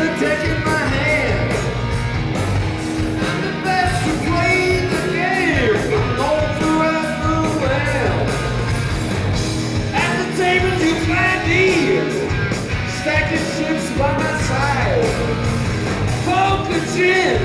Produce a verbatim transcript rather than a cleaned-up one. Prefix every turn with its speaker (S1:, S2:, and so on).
S1: are taking my hand. I'm the best to play the game. I'm going forever well. At the table you find me, stacking chips by my side. Poker gin,